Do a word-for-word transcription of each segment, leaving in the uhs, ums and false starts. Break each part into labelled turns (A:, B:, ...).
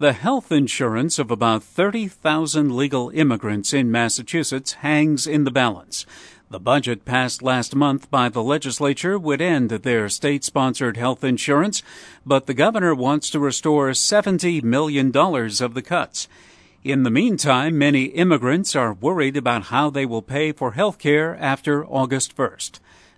A: The health insurance of about thirty thousand legal immigrants in Massachusetts hangs in the balance. The budget passed last month by the legislature would end their state-sponsored health insurance, but the governor wants to restore seventy million dollars of the cuts. In the meantime, many immigrants are worried about how they will pay for health care after August first.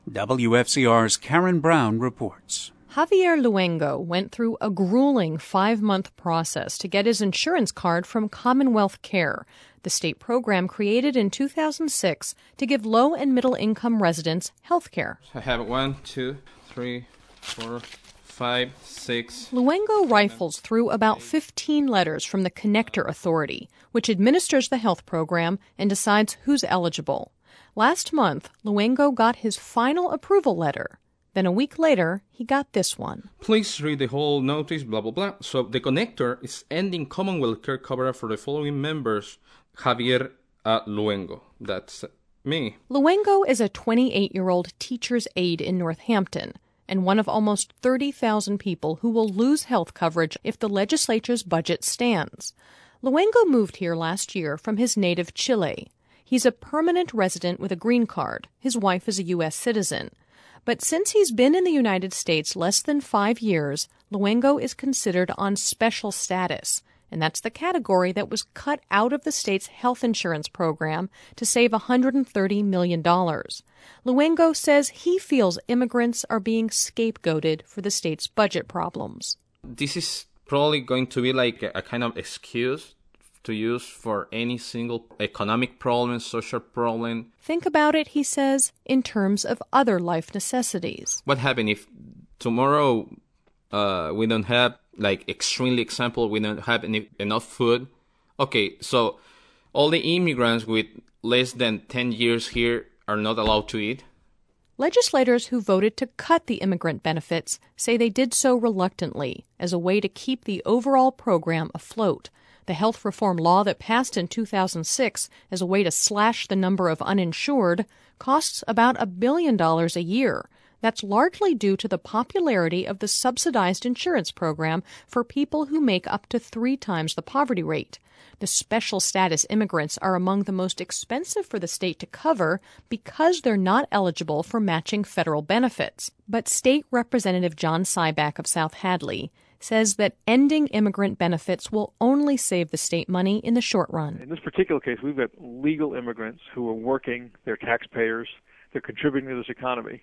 A: W F C R's Karen Brown reports.
B: Javier Luengo went through a grueling five-month process to get his insurance card from Commonwealth Care, the state program created in two thousand six to give low- and middle-income residents health care.
C: I have one, two, three, four, five, six.
B: Luengo rifles through about fifteen letters from the Connector Authority, which administers the health program and decides who's eligible. Last month, Luengo got his final approval letter. Then a week later, he got this one.
C: Please read the whole notice, blah, blah, blah. So the Connector is ending Commonwealth Care coverage for the following members. Javier uh, Luengo. That's me.
B: Luengo is a twenty-eight-year-old teacher's aide in Northampton and one of almost thirty thousand people who will lose health coverage if the legislature's budget stands. Luengo moved here last year from his native Chile. He's a permanent resident with a green card. His wife is a U S citizen. But since he's been in the United States less than five years, Luengo is considered on special status, and that's the category that was cut out of the state's health insurance program to save one hundred thirty million dollars. Luengo says he feels immigrants are being scapegoated for the state's budget problems.
C: This is probably going to be like a, a kind of excuse to use for any single economic problem, social problem.
B: Think about it, he says, in terms of other life necessities.
C: What happens if tomorrow uh, we don't have, like, extremely example, we don't have any, enough food? Okay, so all the immigrants with less than ten years here are not allowed to eat?
B: Legislators who voted to cut the immigrant benefits say they did so reluctantly as a way to keep the overall program afloat. The health reform law that passed in two thousand six as a way to slash the number of uninsured costs about a billion dollars a year. That's largely due to the popularity of the subsidized insurance program for people who make up to three times the poverty rate. The special status immigrants are among the most expensive for the state to cover because they're not eligible for matching federal benefits. But State Representative John Syback of South Hadley says that ending immigrant benefits will only save the state money in the short run.
D: In this particular case, we've got legal immigrants who are working, they're taxpayers, they're contributing to this economy.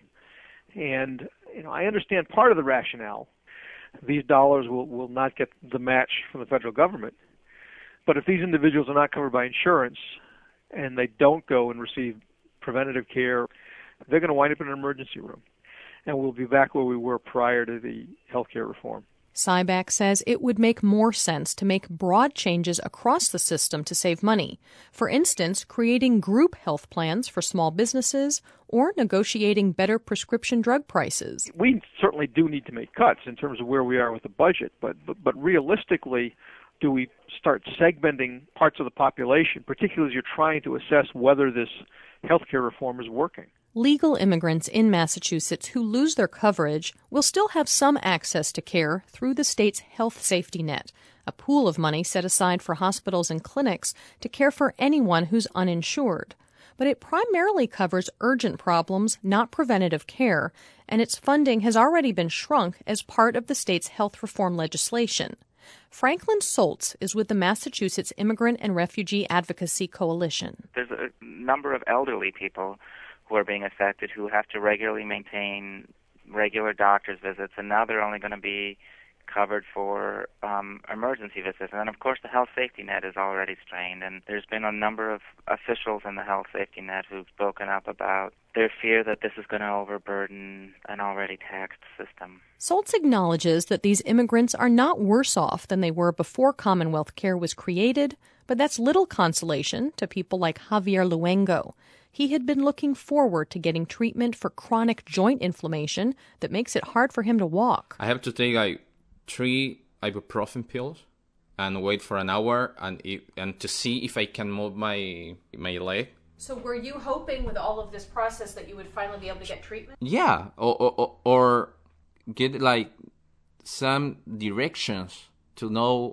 D: And, you know, I understand part of the rationale. These dollars will, will not get the match from the federal government. But if these individuals are not covered by insurance and they don't go and receive preventative care, they're going to wind up in an emergency room. And we'll be back where we were prior to the health care reform.
B: Syback says it would make more sense to make broad changes across the system to save money. For instance, creating group health plans for small businesses or negotiating better prescription drug prices.
D: We certainly do need to make cuts in terms of where we are with the budget, but but, but realistically, do we start segmenting parts of the population, particularly as you're trying to assess whether this health care reform is working?
B: Legal immigrants in Massachusetts who lose their coverage will still have some access to care through the state's health safety net, a pool of money set aside for hospitals and clinics to care for anyone who's uninsured. But it primarily covers urgent problems, not preventative care, and its funding has already been shrunk as part of the state's health reform legislation. Franklin Soltz is with the Massachusetts Immigrant and Refugee Advocacy Coalition.
E: There's a number of elderly people who are being affected who have to regularly maintain regular doctor's visits, and now they're only going to be covered for um, emergency visits. And then, of course, the health safety net is already strained, and there's been a number of officials in the health safety net who've spoken up about their fear that this is going to overburden an already taxed system.
B: Soltz acknowledges that these immigrants are not worse off than they were before Commonwealth Care was created, but that's little consolation to people like Javier Luengo. He had been looking forward to getting treatment for chronic joint inflammation that makes it hard for him to walk.
C: I have to take like three ibuprofen pills and wait for an hour and if, and to see if I can move my my leg.
B: So were you hoping with all of this process that you would finally be able to get treatment?
C: Yeah, or or, or get like some directions to know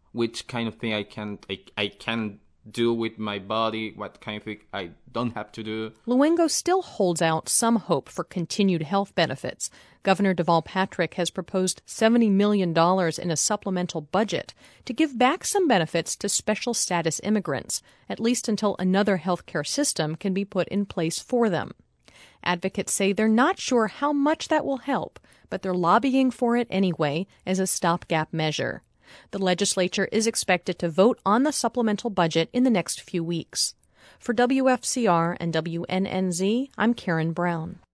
C: which kind of thing I can I, I can do with my body, what kind of thing I don't have to do.
B: Luengo still holds out some hope for continued health benefits. Governor Deval Patrick has proposed seventy million dollars in a supplemental budget to give back some benefits to special status immigrants, at least until another health care system can be put in place for them. Advocates say they're not sure how much that will help, but they're lobbying for it anyway as a stopgap measure. The legislature is expected to vote on the supplemental budget in the next few weeks. For W F C R and W N N Z, I'm Karen Brown.